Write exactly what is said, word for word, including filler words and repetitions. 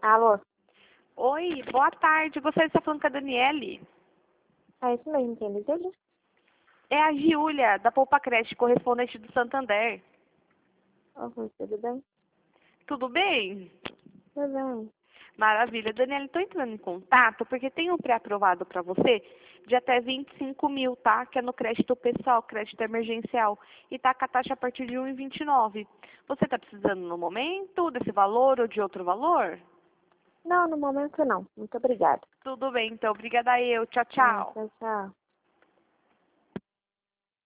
Alô? Oi, boa tarde. Gostaria de estar falando com a Daniele. É isso mesmo, quem deseja? É a Giulia, da Poupa Creche, correspondente do Santander. Oi, tudo bem? Tudo bem? Tudo bem. Maravilha. Daniele, estou entrando em contato porque tem um pré-aprovado para você de até vinte e cinco mil, tá? Que é no crédito pessoal, crédito emergencial. E tá com a taxa a partir de um vírgula vinte e nove. Você está precisando no momento desse valor ou de outro valor? Não, no momento não. Muito obrigada. Tudo bem, então. Obrigada eu. Tchau, Tá, tchau. tchau, tchau.